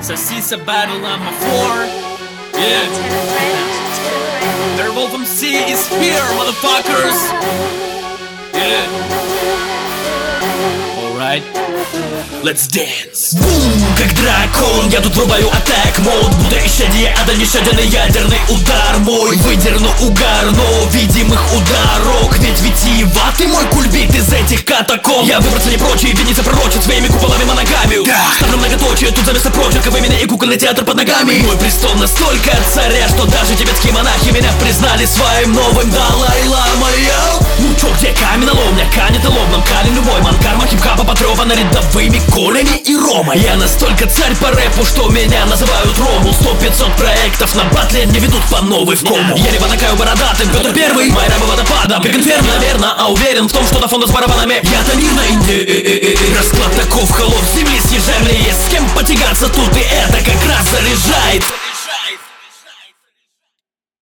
Sasisa battle on my floor. Yeah. Their Wolf MC is here, motherfuckers. Yeah. Alright. Let's dance. Бум, как дракон, я тут врубаю атак мод. Будто исчадие, а дальнейший ядерный удар мой. Выдерну угар, но видимых ударок. Ведь витиеватый мой кульбит из этих катакомб. Я выбраться не прочь, и виниться пророчит своими куполами моногамию. Ставлю многоточие, тут за место прочерка вы меня и кукольный театр под ногами. Мой престол настолько царя, что даже тибетские монахи меня признали своим новым Далай-ламой. Ну чё, где каменоломня, канет и лобном калин любой манкарма хип-хапа потрёпана рядовыми колями и ромой. Я настолько царь по рэпу, что меня называют Ромул. 100-500 проектов на батле не ведут по новой в кому. Я либо такая бородатым, Петр Первый, мой рэп водопадом. Как инферно, наверно, а уверен в том, что на фону с барабанами я-то мир на Инди. Расклад таков, холод земли съезжаем ли есть с кем потягаться тут, и это как раз заряжает.